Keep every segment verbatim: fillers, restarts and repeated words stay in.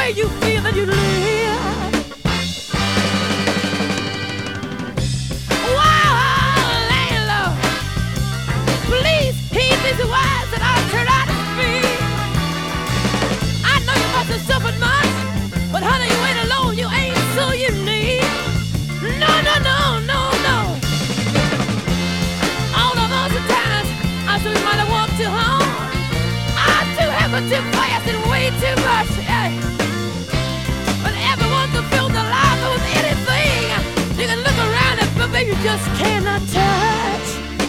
way you feel that you live. Wow, landlord, please heed these words that I turn out to speak. I know you must have suffered much, but honey, you ain't alone, you ain't so unique. No, no, no, no, no. All of those times I thought we might have walked too hard. I too heavy, too fast, and way too much. Hey. But everyone can feel the life with anything. You can look around it, but baby, you just cannot touch.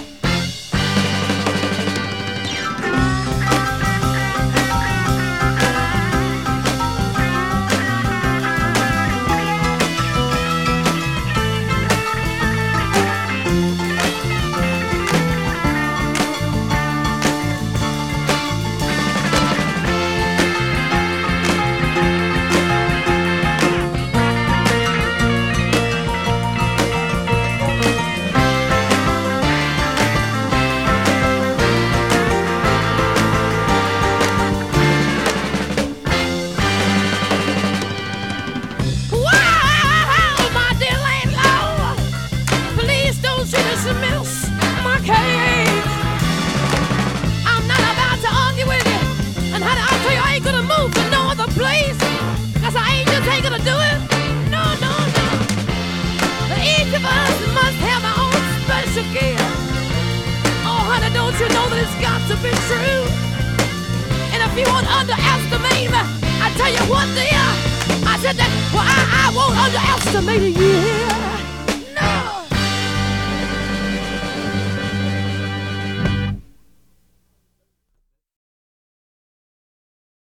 Don't you know that it's got to be true? And if you won't underestimate me, I tell you what, dear, I said that, well, I, I won't underestimate you.